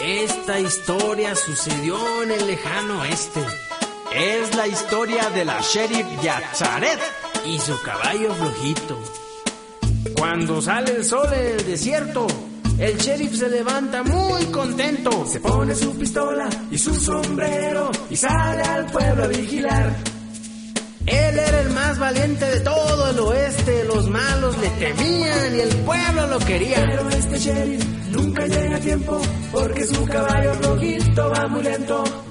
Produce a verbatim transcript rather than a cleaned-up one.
Esta historia sucedió en el lejano oeste. Es la historia de la sheriff Yazaret y su caballo flojito. Cuando sale el sol en el desierto, el sheriff se levanta muy contento. Se pone su pistola y su sombrero y sale al pueblo a vigilar. Él era el más valiente de todo el oeste. Los malos le temían y el pueblo lo quería. Pero este sheriff nunca llega a tiempo porque su caballo flojito va muy lento.